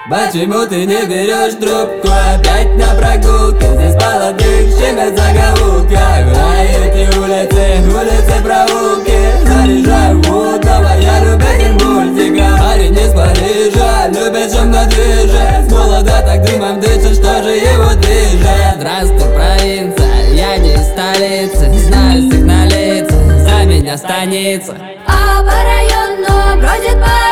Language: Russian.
Почему ты не берешь трубку? Опять на прогулке, здесь молодых щемят в закоулках. А эти улицы, проулки заряжаю мутного, я любитель мультика. Парень из Парижа, любит шумно движет. С молода так дымом дышит, что же его движет? Здравствуй, провинция, я не из столицы. Знаю с их на лицах, за меня станица. А по району бродит парень.